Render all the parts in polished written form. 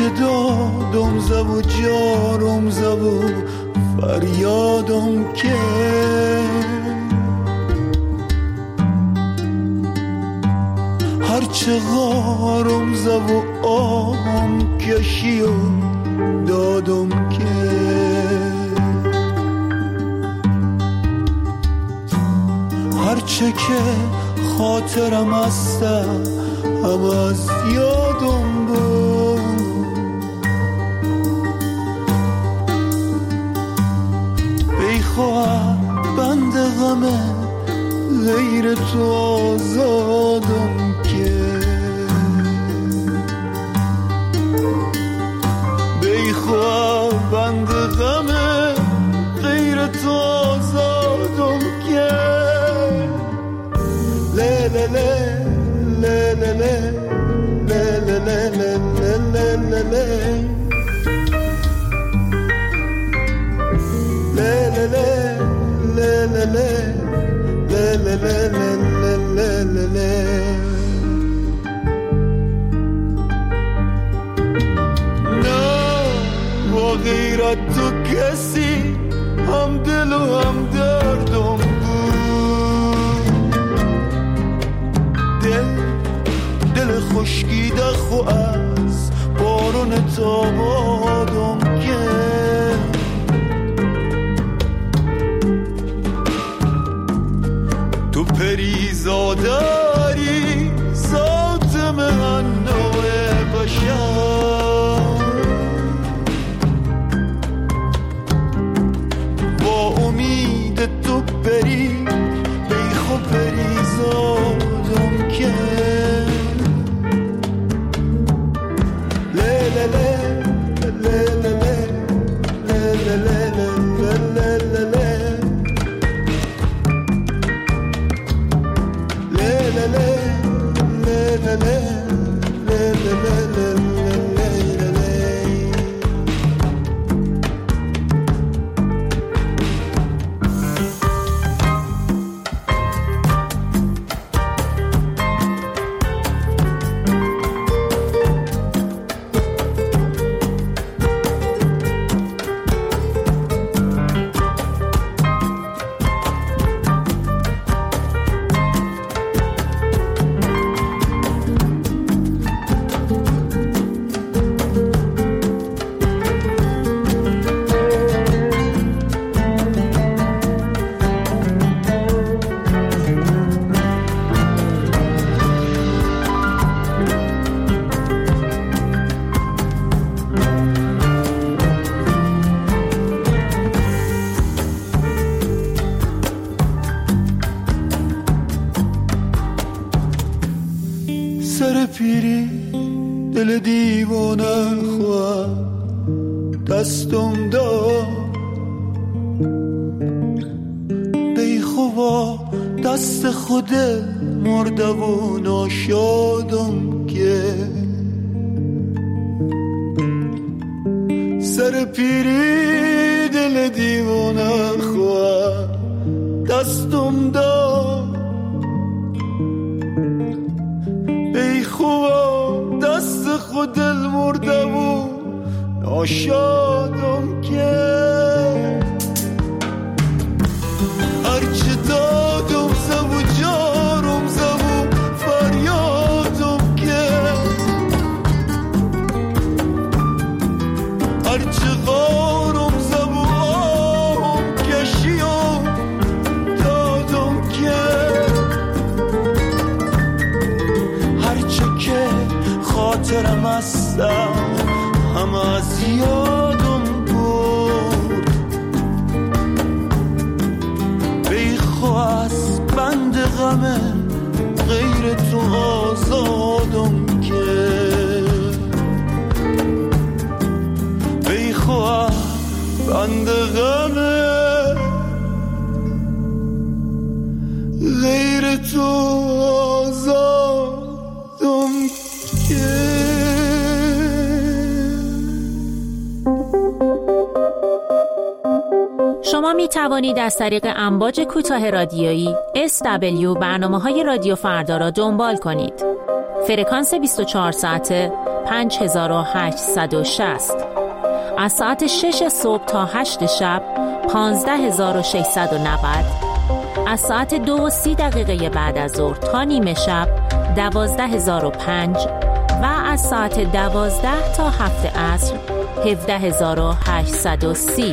دادم زبو جارم زبو فریادم که هرچه غارم زبو آهم کشی و دادم که هرچه که خاطرم هسته هم از یادم بود بیخواه بند غمه غیر تو آزادم که بیخواه بند غمه غیر تو آزادم که لا لا لا لا لا لا لا لا لا با غیرت تو کسی هم دل و هم دردم بود دل خشکیده خو از بارون تابادم که تو پریزاداری ذات من نوع بشر با امید تو بری بیخو پریزادم که سر پیری دل دیوانه خواه دستم داد بیخوا دست خود مرده و ناشادم که سر پیری دل دیوانه خواه دستم داد بیخوا دست خود دل مرده و ناشادم که هرچه دادم زبو جارم زبو فریادم که هرچه غارم زبو آهم کشیم دادم که هرچه که خاطرم هستم همه از یادم بود بیخواست بند غمه غیر تو آزادم که بیخواست بند غمه غیر تو آزادم که شما می توانید از طریق امواج کوتاه رادیویی SW برنامه‌های رادیو فردا را دنبال کنید. فرکانس 24 ساعته 5860. از ساعت 6 صبح تا 8 شب 15690. از ساعت 2:30 بعد از ظهر تا نیمه شب 12005 و از ساعت 12 تا 7 عصر 17830.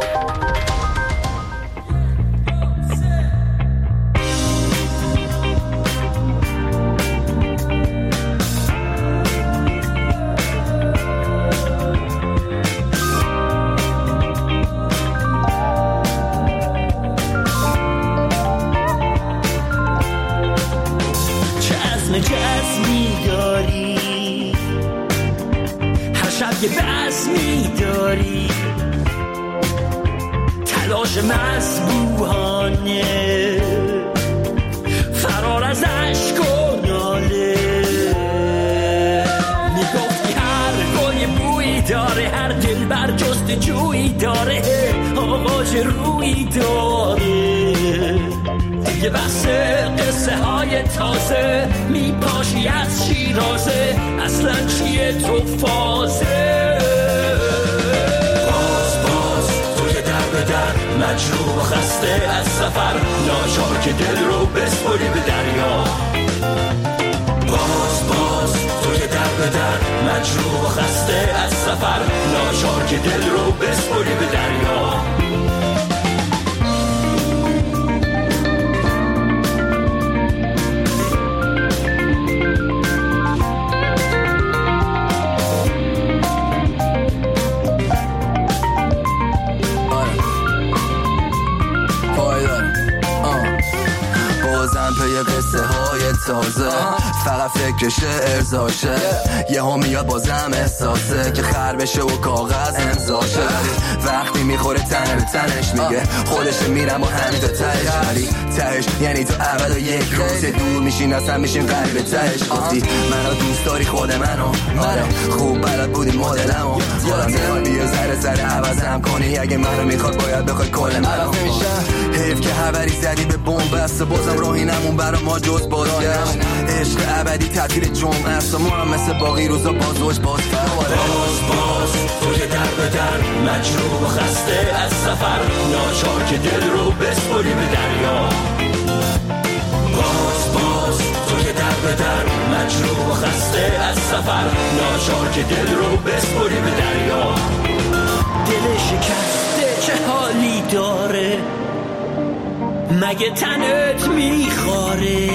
جزمی داری، هر شب یه بزمی داری، تلاش مذبوحانه، فرار از عشق و ناله. میگفتی هر گل یه بویی داره، هر دل بر جستجویی داره، آغاز رویی داره. دیگه بس قصه های تازه، میپاشی از شیرازه، اصلا چیه تو فازه. باز توی در به در، مجروح و خسته از سفر، ناچار که دل رو بسپری به دریا. باز توی در به در، مجروح و خسته از سفر، ناچار که دل رو بسپری به دریا. قصه های تازه، فقط فکرش ارزاشه، یه هم میاد بازم احساسه که خر بشه و کاغذ امضاشه. وقتی میخوره تنه به تنش میگه خودش میرم و همین تا تهش، ولی تهش یعنی تو اول و یک روز دور میشین اصلا میشین قلب تهش. گفتی منو دوست داری خود منو، آره خوب بلد بودی مدلمو، یادم میاد بیا ذره عوضم کنی، اگه منو میخواد باید بخوای کل منو. حیف که خبری زدی به بمب بست، بازم راهی نمون برا ما جز بازگشت. عشق ابدی تعطیل جمعه است و ما هم مثل باقی روزا باز باز توی در به در، مجروح و خسته از سفر، ناچار که دل رو بسپری به دریا. باز توی در به در، مجروح و خسته از سفر، ناچار که دل رو بسپری به دریا. دل شکسته چه حالی داره، مگه تنت میخواره،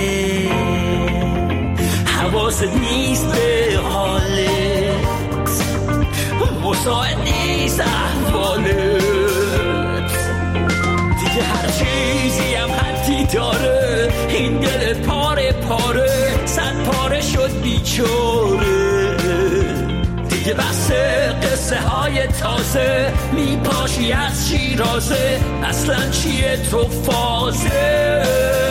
حواست نیست به حالت، مساعد نیست احوالت. دیگه هر چیزی هم حدی داره، این دل پاره پاره صد پاره شد بیچاره. دیگه بس قصه های تازه، میپاشی از شیرازه، اصلا چیه تو فازه.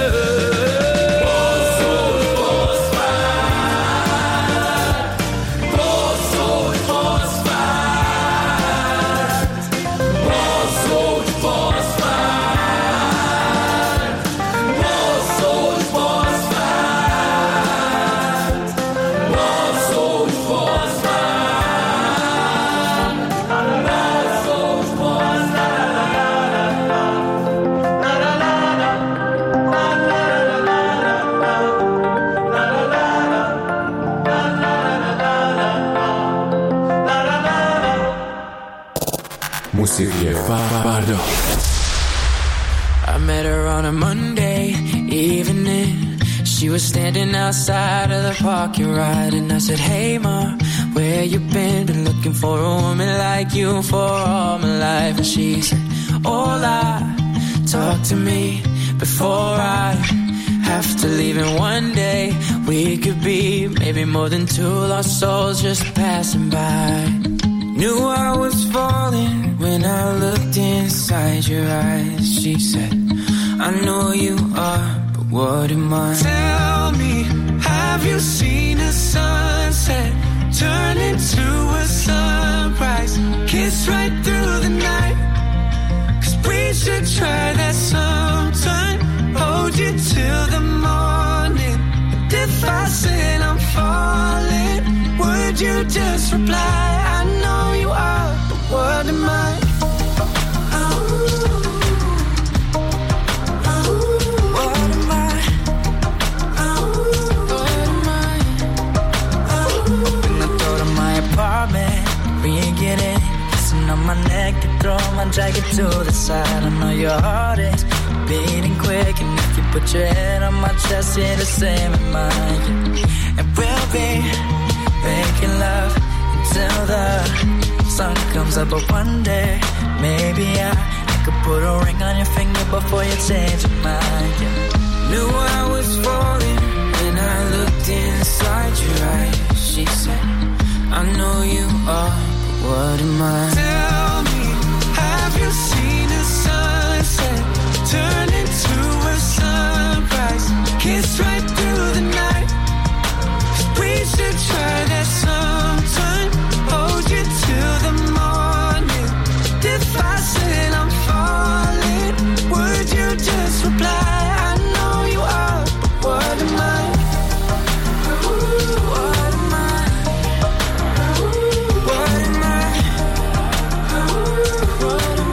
موسیقی فردا. I met her on a Monday evening. She was standing outside of the parking lot, and I said, hey ma, where you been? Been looking for a woman like you for all my life. And she said, hola, talk to me before I have to leave. And one day we could be maybe more than two lost souls just passing by. Knew I was falling when I looked inside your eyes. She said, I know you are, but what am I? Tell me, have you seen a sunset turn into a sunrise? Kiss right through the night, 'cause we should try that sometime. Hold you till the morning. But if I said I'm falling, would you just drag it to the side. I know your heart is beating quick, and if you put your head on my chest, you're the same in mine. And we'll be making love until the sun comes up. But one day, maybe I could put a ring on your finger before you change your mind. Knew I was falling when I looked inside your eyes. She said, I know you are, but what am I? Tell me, have you seen a sunset turn into a sunrise? Kiss right through the night. We should try that sometime. Hold you till the morning. If I said I'm falling, would you just reply? I know you are, but what am I? What am I? What am I? What am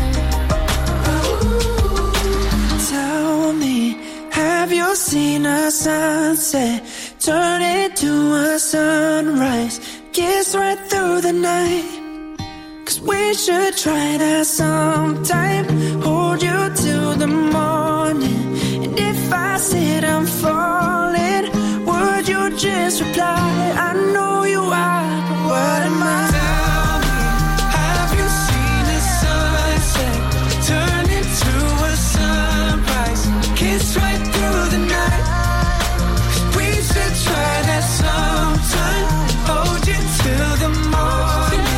I? Tell me, have you seen a sunset turn into a sunrise? Kiss right through the night. We should try that sometime. Hold you till the morning. And if I said I'm falling, would you just reply? I know you are, but what am I? Tell me, have you seen a sunset turn into a sunrise? Kiss right through the night. We should try that sometime. Hold you till the morning.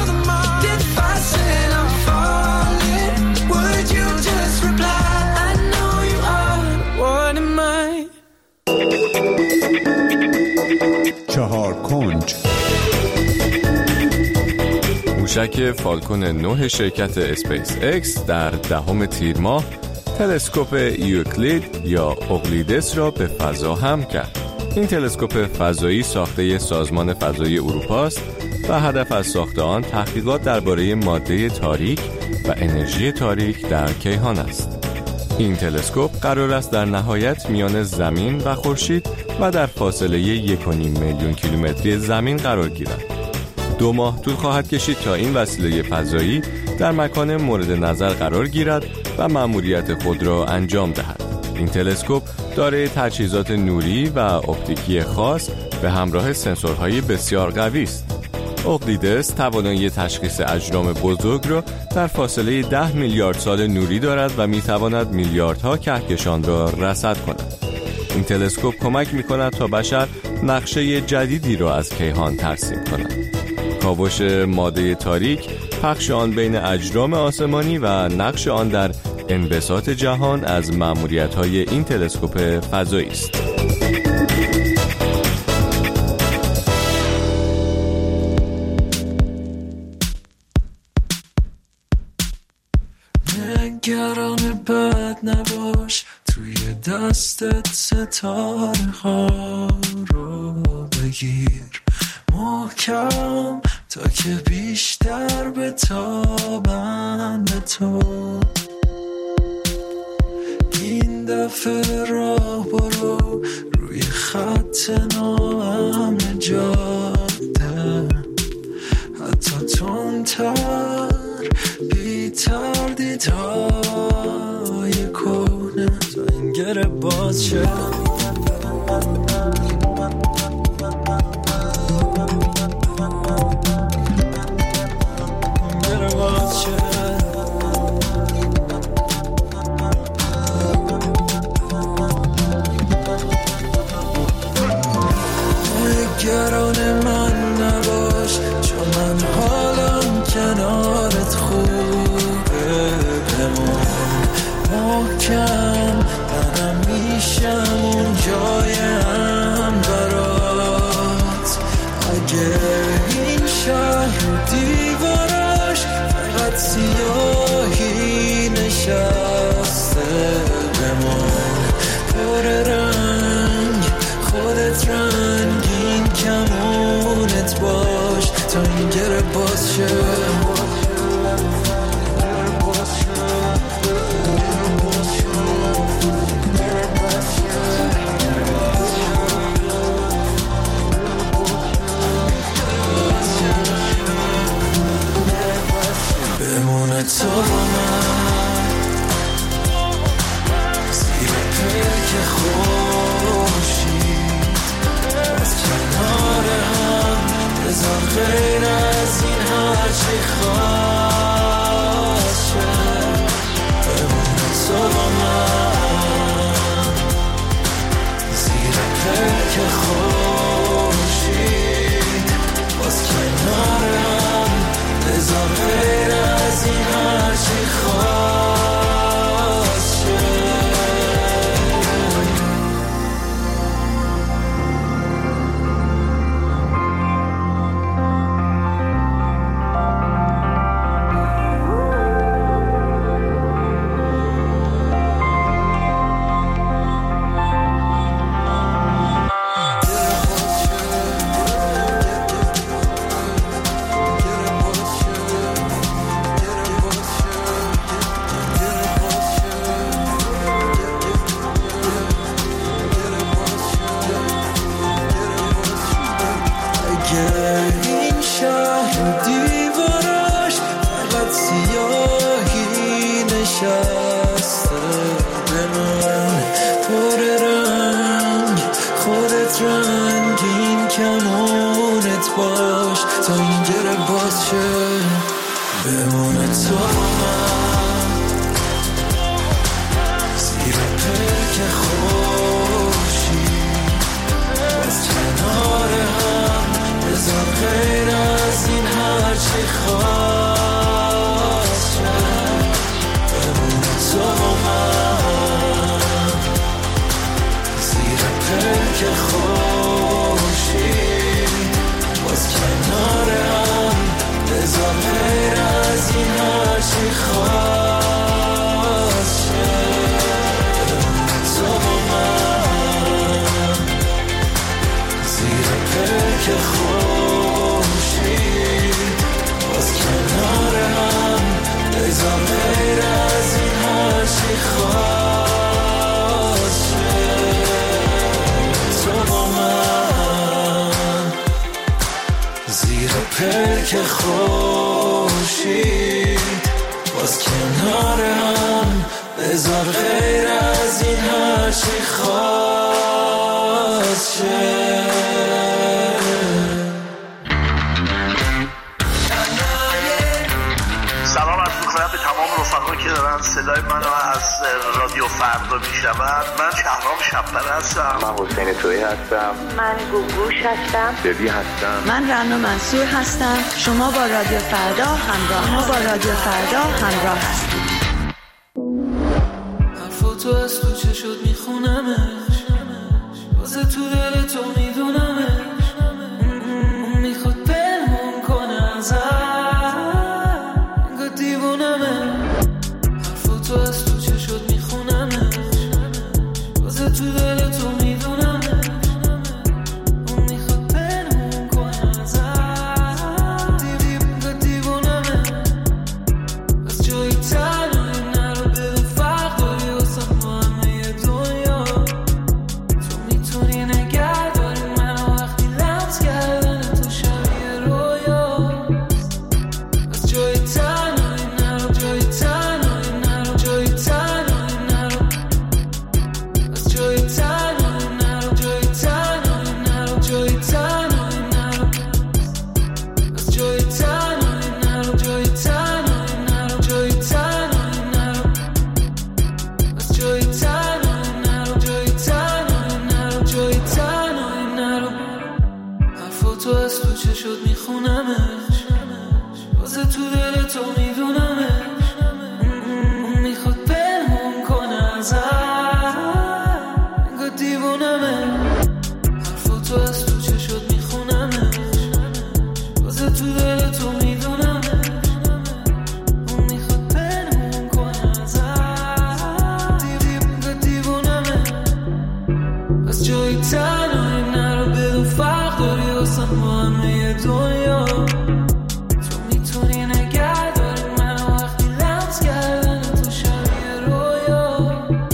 چهار کنج. موشک فالکون 9 شرکت اسپیس اکس در 10 تیر ماه تلسکوپ یوکلید یا اقلیدس را به فضا حمل کرد. این تلسکوپ فضایی ساخته سازمان فضایی اروپا است و هدف از ساخت آن تحقیقات درباره ماده تاریک و انرژی تاریک در کیهان است. این تلسکوپ قرار است در نهایت میان زمین و خورشید و در فاصله 1.5 میلیون کیلومتری زمین قرار گیرد. 2 ماه طول خواهد کشید تا این وسیله فضایی در مکان مورد نظر قرار گیرد و مأموریت خود را انجام دهد. این تلسکوپ دارای تجهیزات نوری و اپتیکی خاص به همراه سنسورهای بسیار قوی است. اقلیدس توانایی تشخیص اجرام بزرگ را در فاصله 10 میلیارد سال نوری دارد و میتواند میلیاردها کهکشان را رصد کند. این تلسکوپ کمک میکند تا بشر نقشه جدیدی را از کیهان ترسیم کند. کاوش ماده تاریک، پخش آن بین اجرام آسمانی و نقش آن در انبساط جهان از مأموریت‌های این تلسکوپ فضایی است. نگران بد نباش، توی دستت ستاره ها رو بگیر محکم تا که بیشتر بتابن به تو. این دفعه راه برو روی خط ناامن جاده، حتی تندتر بی تردیدهای کهنه تا این گره باز شد. نگران من نباش، چون من حالم کنارت خوبه. بمون محکم، منم میشم اون جایم برات. اگه این شهر دیوارش فقط سیاهی نشسته، بمون پر رنگ خودت رنگین کمون دلت رنگین کمونت باش تا این گره باز شه بمونه تو من زیر پلک خوشی باز کنار هم بذار غیر از این هرچی خواست شه بمونه تو من زیر پلک خوشی باز کنار هم بذار غیر از این هرچی خواست شه تو من زیر پلک خوشی باز کنار هم بذار غیر از این هرچی خواست شه تو من زیر پلک خوشی باز کنار هم بذار غیر از این هرچی خواست شه سلام عرض می‌کنم به تمام رفقا که دارن صدای منو از رادیو فردا میشنون. من شهرام شب‌پره هستم. من حسین تویی هستم. من گوگوش هستم. ببی هستم. من رنا منصور هستم. شما با رادیو فردا همراه هستید. حرفاتو از تو چشات میخونمش واسه تو دل تو میدونمش میخواد پنهون کنه ازم انگار دیوونمه حرفاتو از تو چشات میخونمش واسه تو دل تو میدونمش میخواد پنهون کنه ازم انگار دیوونمه از جایی تنهایی نرو بدون فرق داری واسه ما همه دنیا تو میتونی نگه داری منو وقتی لمس کردن تو شبیه رویا از جایی تنهایی نرو جایی تنهایی نرو جایی تنهایی نرو از جایی تنهایی نرو جایی تنهایی نرو جایی تنهایی نرو از جایی تنهایی نرو جایی تنهایی نرو جایی تنهایی نرو از جایی تنهایی نرو جایی تنهایی نرو جایی تنهایی نرو حرفاتو از تو چشات میخونمش واسه تو دل تو میدونمش میخواد پنهون کنه ازم انگار دیوونمه حرفاتو از تو چشات میخونمش واسه تو دل تو میدونمش میخواد پنهون کنه ازم انگار دیوونمه از جایی تنهایی نرو بدون فرق داری واسه ما همه دنیا تو میتونی نگه داری منو وقتی لمس کردن تو شبیه رویا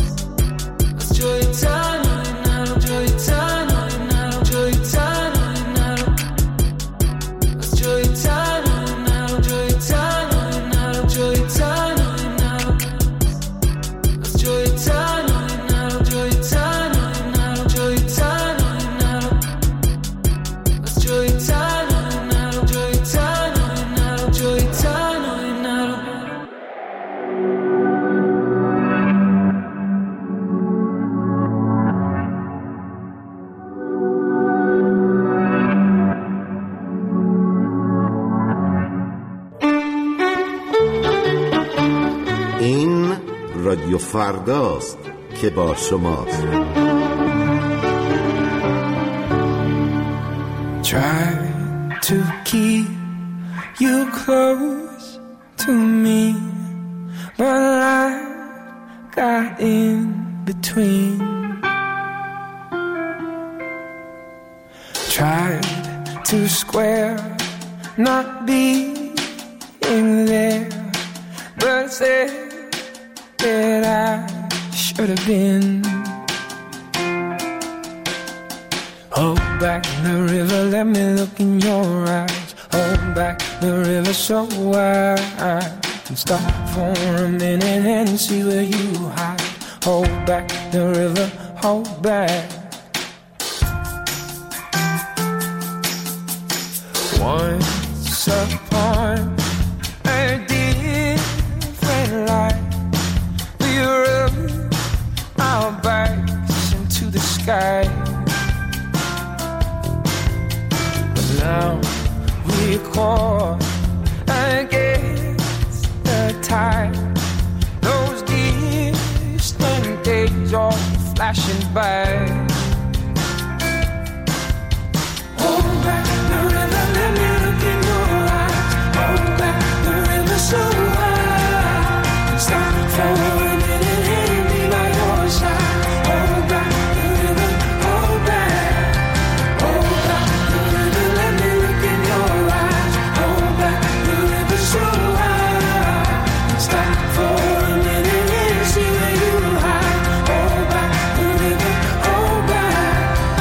از جایی تنهایی نرو جایی تنهایی نرو جایی تنهایی نرو از جایی تنهایی نرو جایی تنهایی نرو جایی تنهایی نرو از جایی تنهایی نرو جایی تنهایی نرو جایی تنهایی نرو از جایی تنهایی نرو جایی تنهایی نرو جایی تنهایی نرو این رادیو فرداست که با شماست. Try to keep you close to me, but life got in between. Tried to square not being there, but said that I should have been. Hold back the river, let me look in your eyes. Hold back the river so I can stop for a minute and see where you hide. Hold back the river, hold back. Now we caught against the tide. Those distant days are flashing by. Hold back the river, let me look in your eyes. Hold back the river so high. Stop for a minute and be by your side. Hold back the river, hold back. Hold back the river, let me look in your eyes. Hold back the river so high. Stop for a minute and see where you hide. Hold back the river, hold back.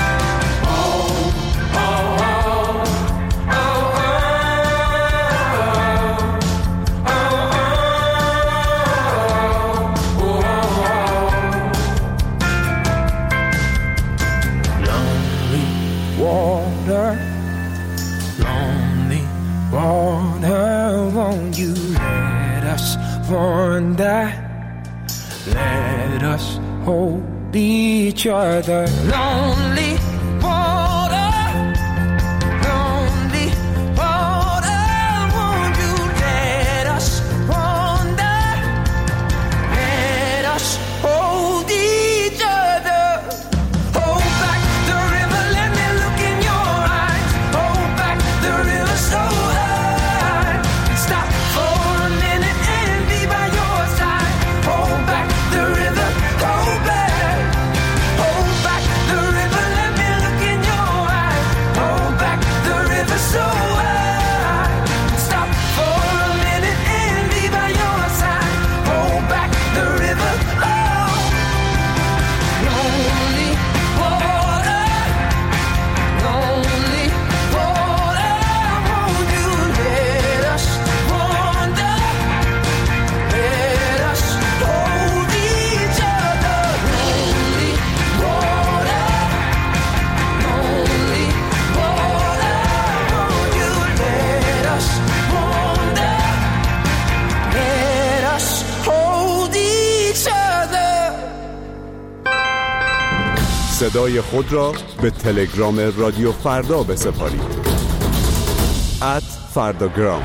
Lonely water, won't you let us wander? Let us hold each other. Lonely water, lonely water, won't you let us wander? Let us hold each other. Hold back the river, let me look in your eyes. Hold back the river so high. Stop for a minute and be by your side. Hold back the river, hold back. Hold back the river, let me look in your eyes. Hold back the river so high. Stop for a minute and be by your side. Hold back the river, oh. Lonely water, lonely water, won't you let us wander? Let us hold each other. Lonely water, lonely water, won't you let us wander? Let us hold each other. صدای خود را به تلگرام رادیو فردا بسپارید. @فرداگرام.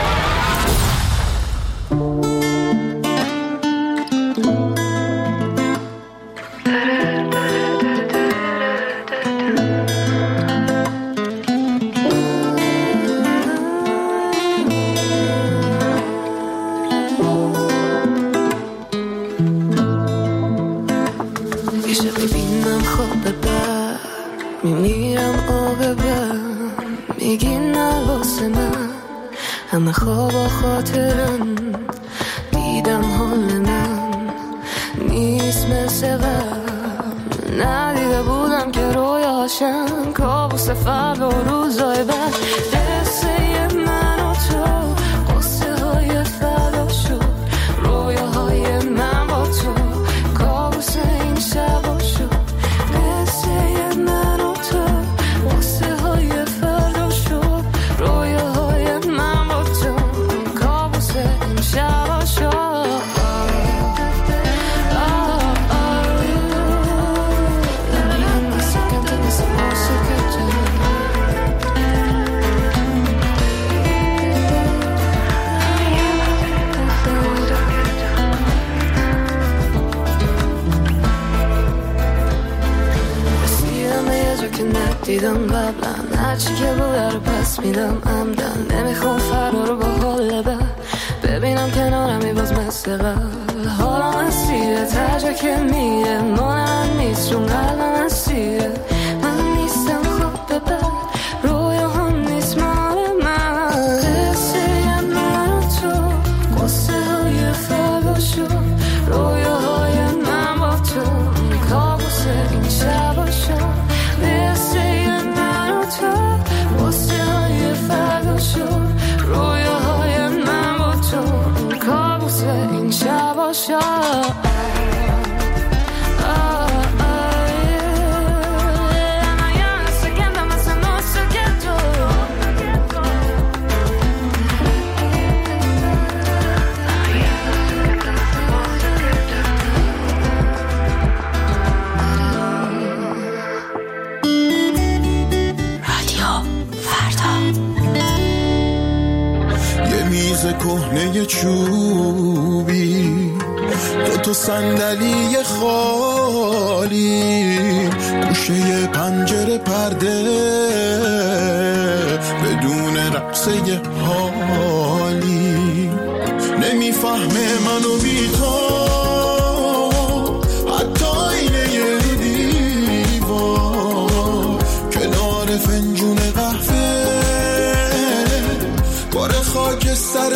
میشه ببینم خواب بر میمیرم آب بر میگی نه واسه من همه خواب و خاطرم دیدم حال من نیست مثل قبل ندیده بودم که رویاشم کابوس فردا و روزای بعد قصه من و تو قصه های فردا شد رویاهای من با تو کابوس این شبا شد قصه من و تو قصه های فردا شد رویاهای من با تو کابوس این شبا شد دیدم قبلا هرچی که بوده رو پس میدم عمدن نمیخوام فردا رو با حال بد ببینم کنارمی باز مثل قبل حالم اسیره تجا که میره مال من نیست چون قلبم اسیره من نیستم خواب بد رویا هم نیست مال من قصه من و تو قصه های فردا شد رویا های من با تو کابوس این شبا شد رویاهای من با تو کابوس این شبا شد میز کهنه چوبی، 2 صندلی خالی، گوشه پنجره پرده بدون رقصه حالی. نمیفهمه منو بی تو، حتی اینه یه دیوار کنار فنجون قهوه، باره خاک سر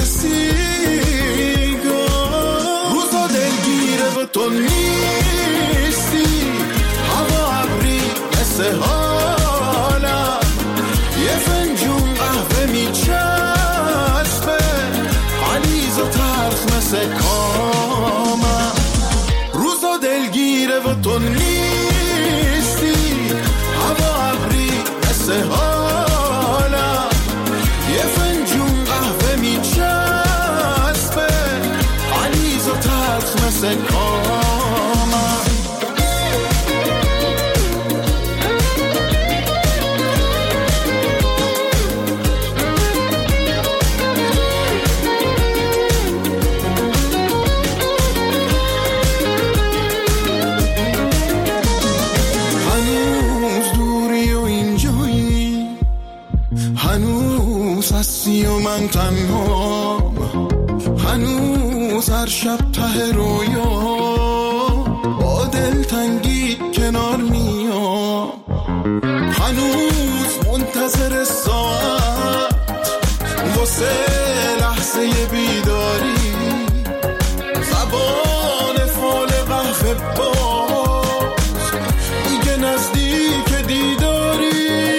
سیگار. روزا دلگیره و تو نیستی، هوا ابری مثل حالم، یه فنجون قهوه میچسبه، علیز و تلخ مثل کامم. روزا دلگیره و تو نیستی، هوا ابری مثل حالم، یه فنجون قهوه میچسبه، علیز و تلخ مثل کامم. و من تنها، هنوز هر شب ته رویا با دلتنگی کنار میام، هنوز منتظر ساعت واسه لحظه بیداری، زبان فال قهوه باز میگه نزدیک دیداری.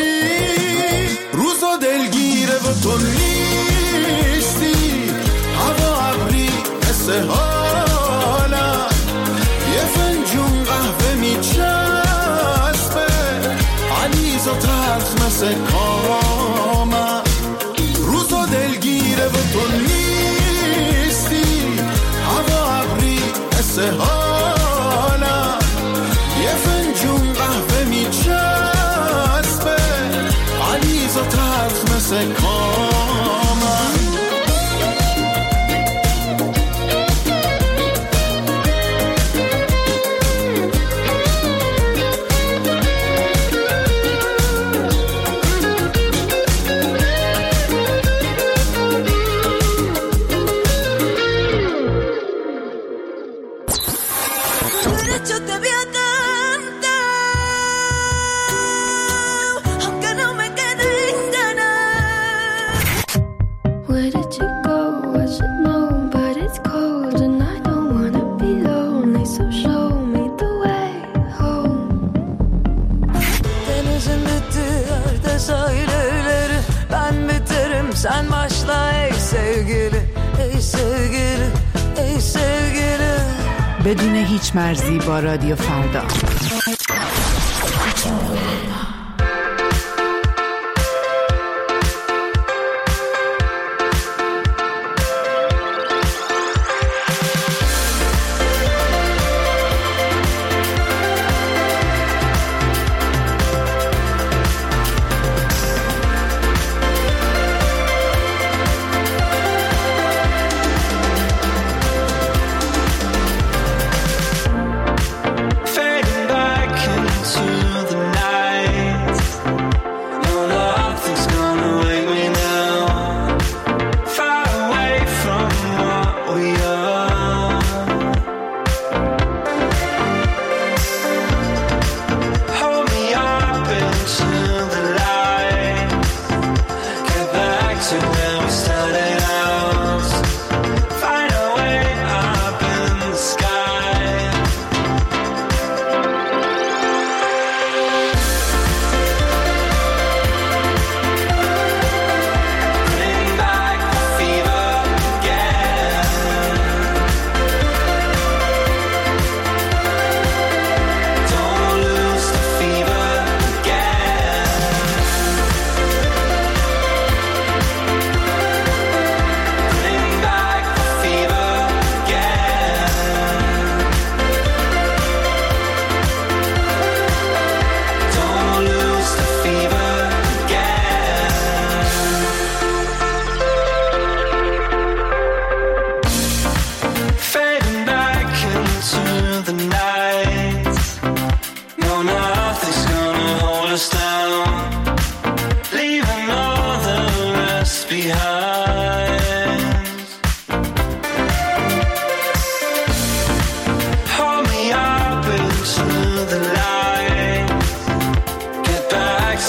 روزا دلگیره و تو نیستی، هوا ابری مثل حالم، یه فنجون قهوه میچسبه، علیز و تلخ مثل کامم. روزا دلگیره و تو نیستی، هوا ابری مثل حالم، یه فنجون قهوه میچسبه، علیز و تلخ مثل کامم. Sen başla ey sevgili, ey sevgili, ey sevgili. بدون هیچ مرزی با رادیو فردا. Fading back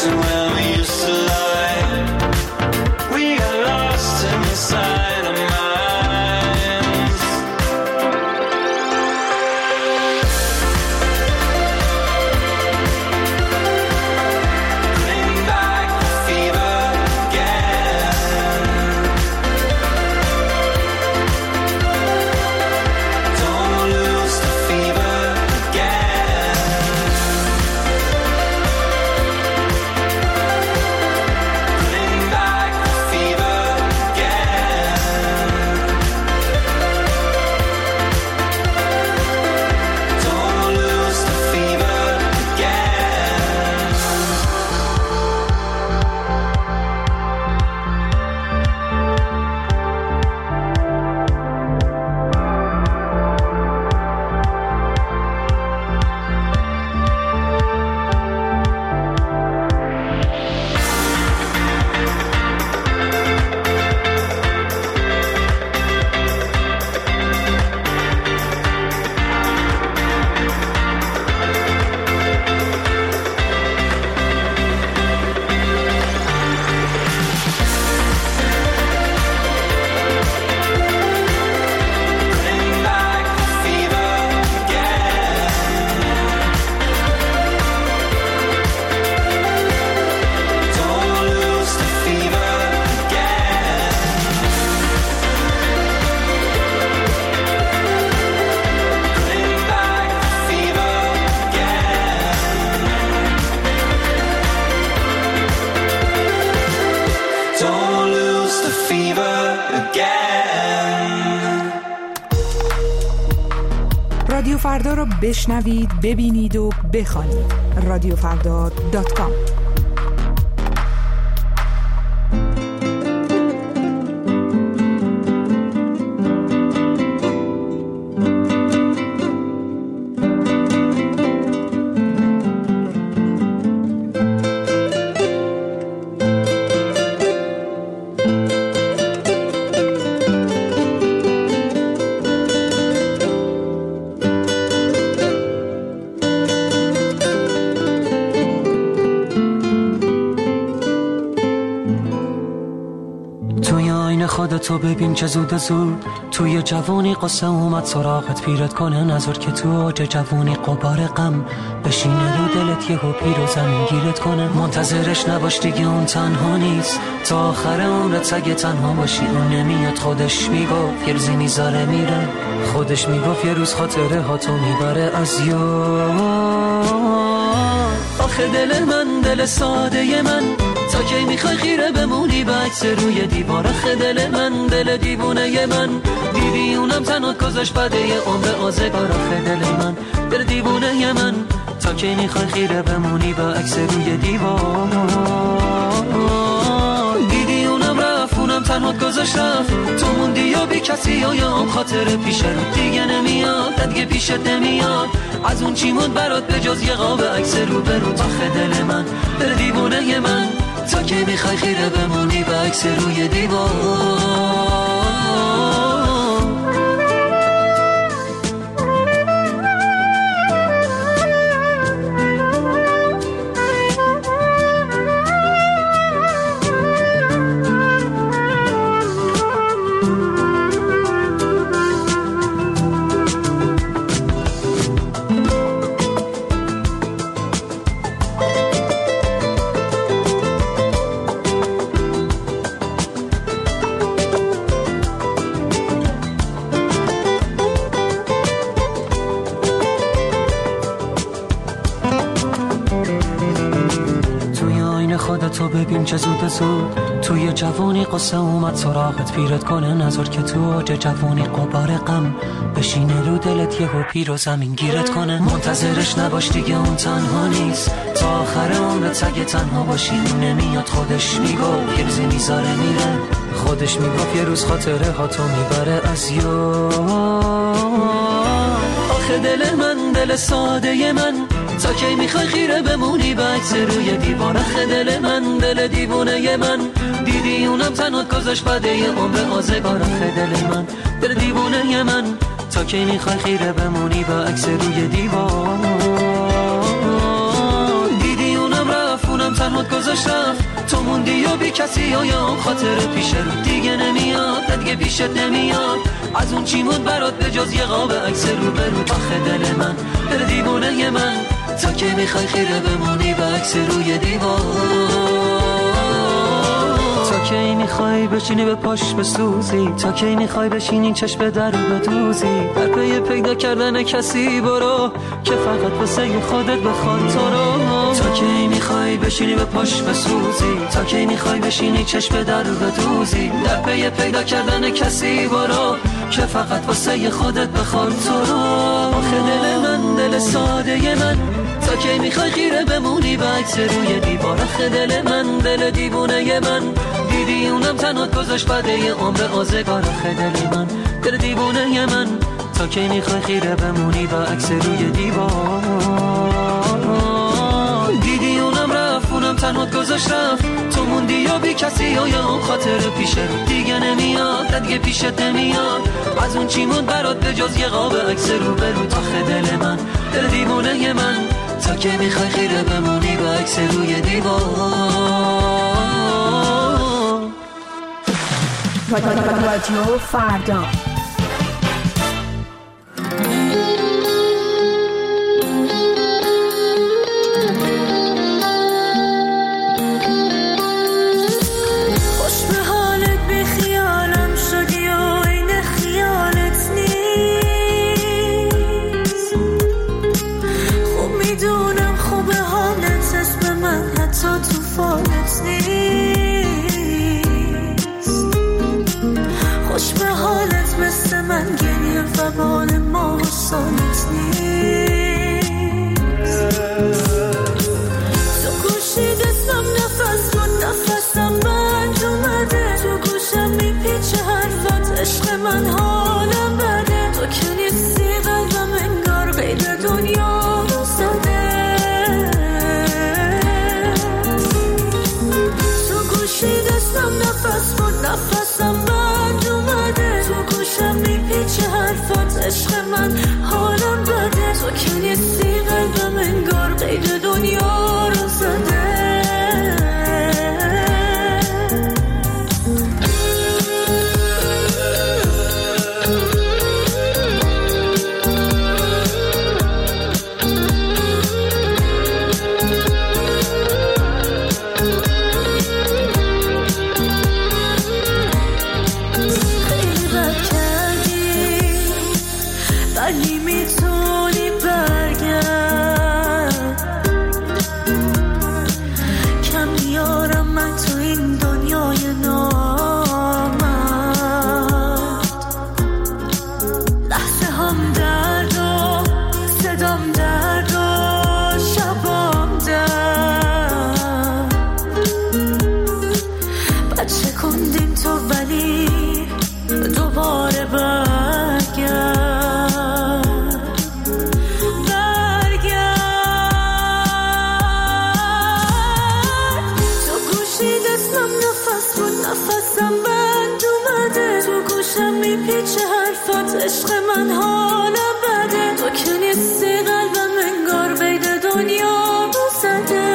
to where we used to lie. We got lost inside our minds. Bring back the fever again. Don't lose the fever again. Bring back the fever again. Don't lose the fever again. Bring back the fever again. Don't lose the fever again. Bring back the fever again. Don't lose the fever again. رادیو فردا رو بشنوید، ببینید و بخوانید. رادیوفردا.com. توی آینه خودتو ببین که زود زود توی جوانی قصه اومد سراغت پیرت کنه نظر که تو اوج جوانی قبار غم بشینه رو دلت یهو پیر و زمین گیرت کنه. منتظرش نباش دیگه اون تنها نیست تا آخر عمرت سگه تنها باشی. اون نمیاد خودش میگفت یه روزی میذاره میره. خودش میگفت یه روز خاطره ها تو میبره از یاد. آخه دل من دل ساده من تا کی میخوای خیره بمونی به عکس روی دیوار. آخه دل من دل دیوونه من دیدی اونم تنات گذاشت بده یه عمر آزگار. آخه دل من دل دیوونه من تا کی میخوای خیره بمونی به عکس روی دیوار. دیدی اونم رفت اونم تنات گذاشت رفت تو موندی یا بی کسی یا هم خاطر پیش رو دیگه نمیاد دیگه پیشت نمیاد. از اون چی موند برات به جز یه قاب عکس رو برو. آخه دل من دل دیوونه من تا کی میخوای خیره بمونی به عکس روی دیوار. تو ببین چه زود زود توی جوانی قصه اومد سراغت پیرت کنه نظر که تو اوج جوانی قبار غم بشینه رو دلت یهو پیر و زمین گیرت کنه. منتظرش نباش دیگه اون تنها نیست تا آخر عمرت سگه تنها باشی. اون نمیاد خودش میگفت یه روزی میذاره میره. خودش میگفت یه روز خاطره ها تو میبره از یاد. آخه دل من دل ساده من تا کی میخوای خیره بمونی به عکس روی دیوار. آخه دل من دل دیوونه من دیدی اونم تنات گذاشت بده یه عمر آزگار. آخه دل من دل دیوونه من تا کی میخوای خیره بمونی به عکس روی دیوار. دیدی اونم رفت اونم تنات گذاشت گذاشت رفت، تو موندی و بی کسی و یا خاطر پیش رو دیگه نمیاد، دیگه پیشت نمیاد. از اون چی مون برات به جز یه قاب عکس رو برو. آخه دل من، دل دیوونه من، تا که میخوای خیره بمونی به عکس روی دیوار، تا کی میخوای بشینی به پاش بسوزی، تا کی میخوای بشینی چشم در رو بدوزی. در پی پیدا کردن کسی برو که فقط واسه خودت بخواد تو رو. تا کی میخوای بشینی به پاش بسوزی، تا کی میخوای بشینی چشم در رو بدوزی. در پی پیدا کردن کسی برو که فقط واسه خودت بخواد تو رو. آخه دل من، دل ساده من، تا کی میخوای خیره بمونی به عکس روی دیوار. آخه دل من، دل دیوونه من، دیدی اونم تنات گذاشت بعد یه عمر آزگار. آخه دل من، دل دیوونه من، تا کی میخوای خیره بمونی به عکس روی دیوار. دیدی اونم رفت، اونم تنات گذاشت رفت، تو موندی یا بی کسی و یا اون خاطر پیش رو دیگه نمیاد، دیگه پیشت نمیاد. از اون چی موند برات به جز یه قاب عکس رو برو. آخه دل من، دل دیوونه من، تا کی میخوای خیره بمونی به عکس روی دیوار. رادیو فردا. بال ما سالت نیست. تو گوشی دستم نفس بود، نفسم بند اومده، تو گوشم میپیچه حرفت، عشق من حالم بده. تو که نیستی قلبم انگار قید دنیا رو زده. تو گوشی دستم نفس بود، نفسم بند اومده، تو گوشم میپیچه حرفت، عشق من حالم بده. تو که نیستی قلبم انگار قید دنیا رو زده. عشق من حالم بده. تو که نیستی قلبم انگار قید دنیا رو زده.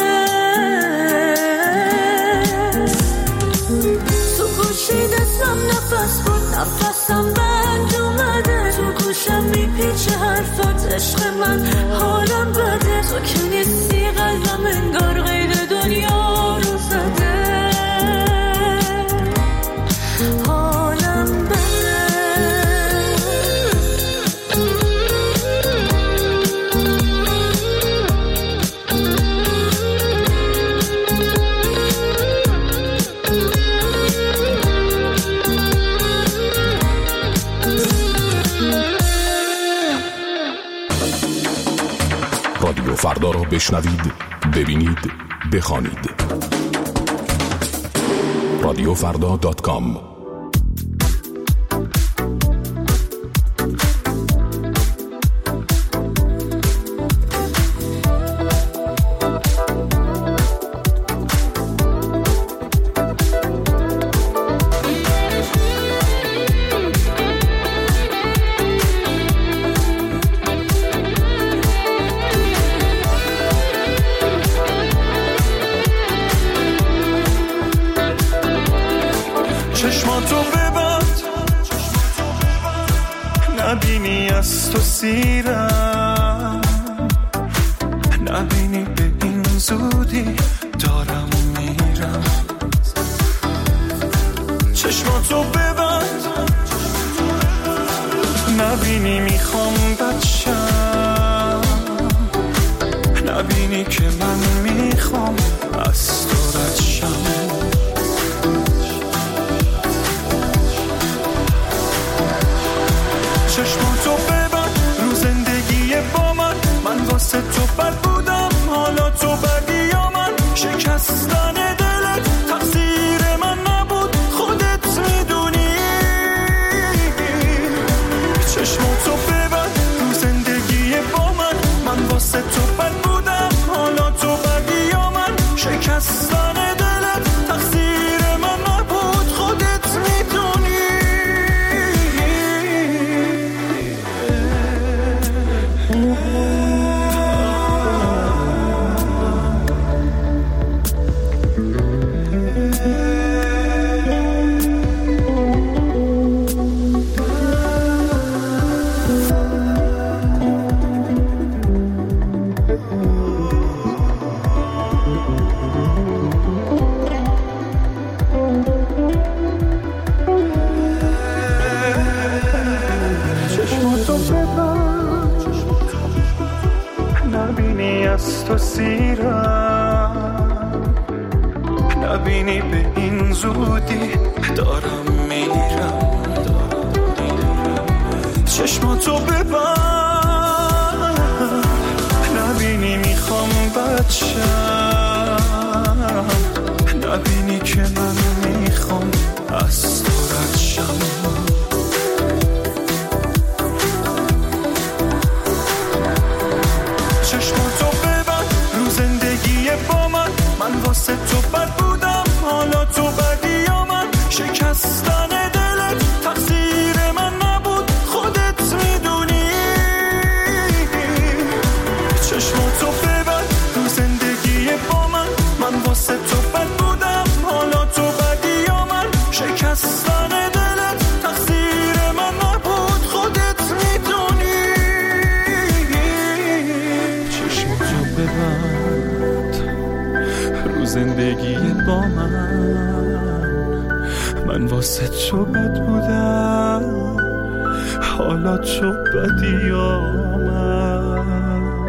تو گوشی دستم نفس بود، نفسم بند اومده، تو گوشم میپیچه حرفات، عشق من حالم بده. تو که نیستی قلبم انگار قید دنیا رو زده. رادیو فردا را بشنوید، ببینید، بخوانید. radiofrda.com. چشماتو ببند نبینی از تو سیرم نبینی به این زودی دارم میرم چشماتو ببند نبینی میخوام بچم نبینی که من میخوام از تو رد شم چشماتو ببند رو زندگی با من واسه تو بد بودم حالا تو بدی یا من شکستن دلت تقصیر من نبود خودت میدونی چشماتو ببند رو زندگی با من واسه تو بد بودم حالا تو بدی یا من شکستن دلت تقصیر من نبود خودت میدونی از تو سیرم نبینی به این زودی دارم میرم چشماتو ببند نبینی میخوام بچم نبینی که من میخوام از تو رد شم چشماتو ببند رو زندگی با من واسه تو بد بودم حالا تو بدی یا من شکستن دلت تقصیر من نبود خودت میدونی چشماتو ببند رو زندگی با من واسه تو بد بودم حالا تو بدی یا من شکستن دلت تقصیر من نبود خودت میدونی ببند رو زندگی با من واسه تو بد بودم حالا تو بدی یا من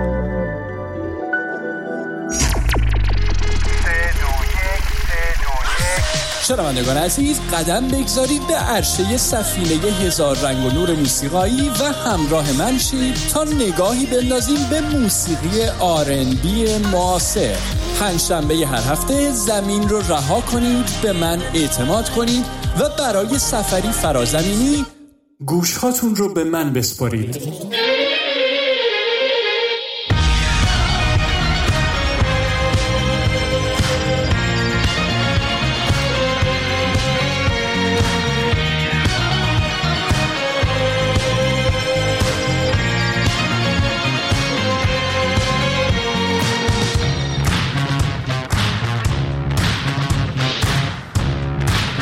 شنوندگان عزیز قدم بگذارید به عرشه سفینه هزار رنگ و نور موسیقایی و همراه من شید تا نگاهی بندازیم به موسیقی R&B معاصر. پنجشنبه هر هفته زمین رو رها کنید، به من اعتماد کنید و برای سفری فرازمینی گوشهاتون رو به من بسپارید.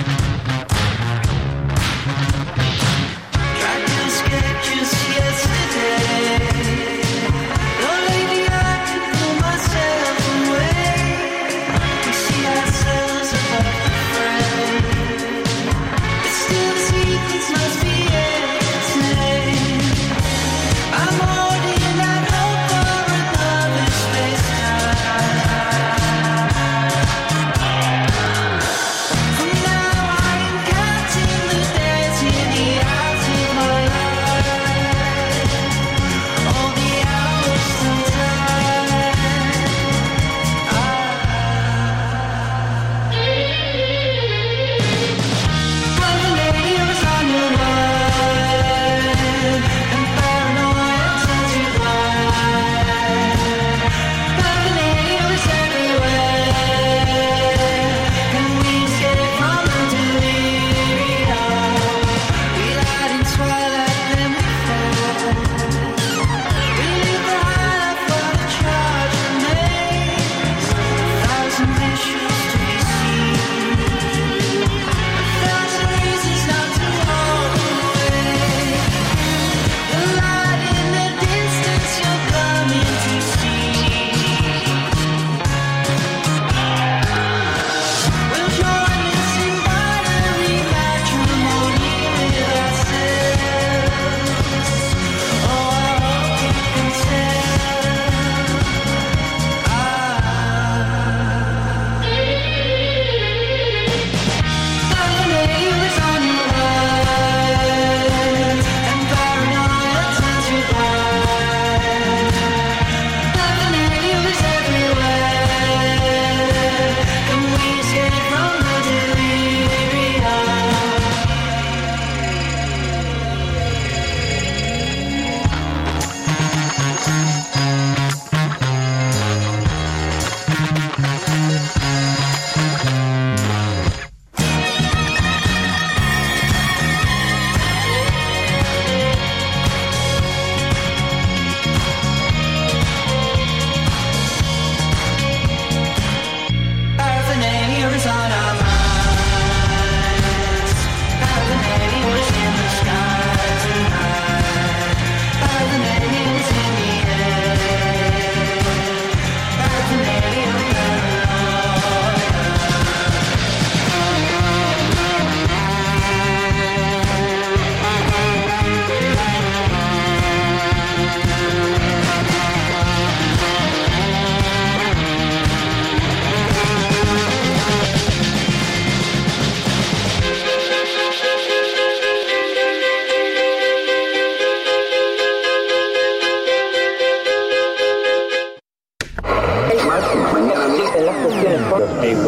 Just yesterday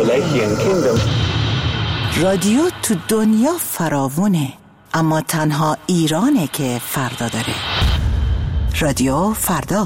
Appalachian Kingdom. رادیو تو دنیا فراوونه، اما تنها ایرانه که فردا داره. رادیو فردا.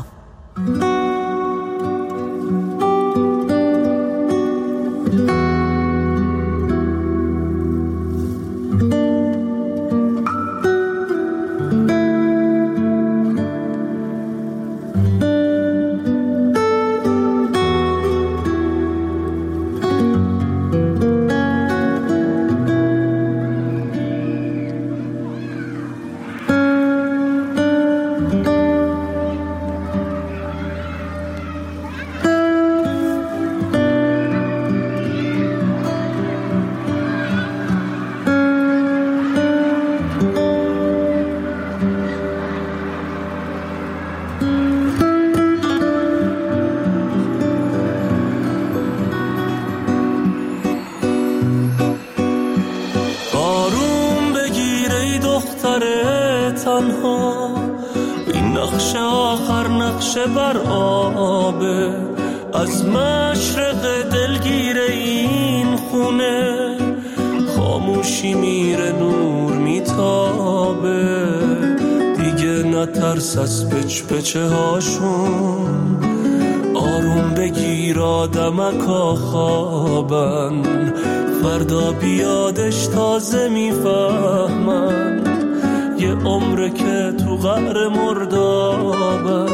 تنها این نقش آخر نقش بر آبه، از مشرق دلگیر این خونه خاموشی میره نور میتابه، دیگه نترس از پچ پچه هاشون، آروم بگیر آدمکا خوابن، فردا بیادش تازه میفهمن، یه عمره که تو قعر مردابن،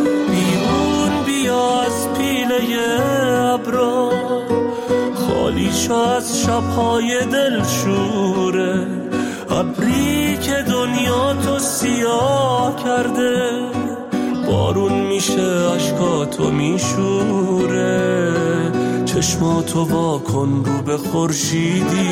بیرون بیا از پیله ابرا، خالی شو از شبهای دلشوره، ابری که دنیا تو سیاه کرده، بارون میشه عشقاتو میشوره، چشماتو واکن رو به خورشیدی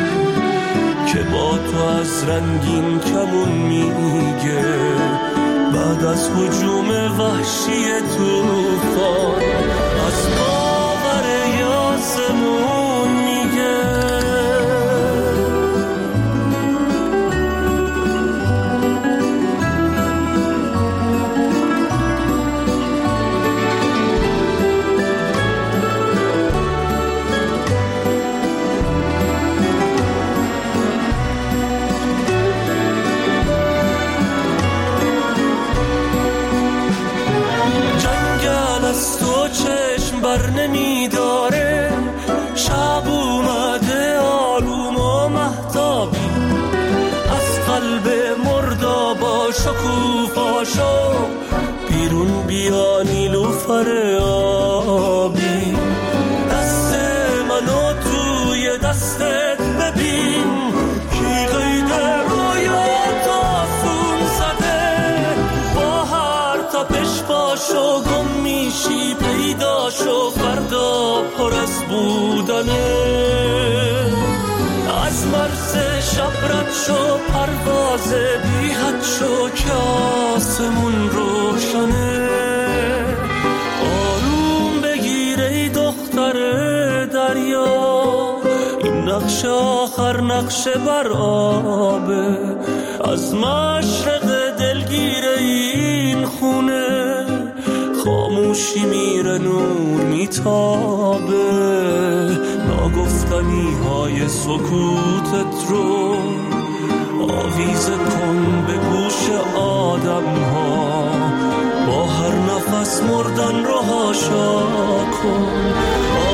که با تو از رنگین کمون میگه، بعد از هجوم وحشی طوفان از باور آسمون میگه. بر نمیداره، شب اومده آروم و مهتابی، از قلب مردابا شکوفاشو بیرون بیا نیلوفر آبی، دست منو توی دستت ببین، کی قید رویات آسون زده، با هر تپش باشو گم میشی، پیداشو فردا پر از بودنه، از مرز شب رد شو پرواز بی حد شو که آسمون روشنه، آروم بگیر ای دختر دریا، این نقش آخر نقش بر آبه، از مشرق دلگیر این خونه خاموشی میره نور میتابه، ناگفتنی های سکوتت رو آویزه کن به گوش آدم ها، با هر نفس مردن رو هاشا کن.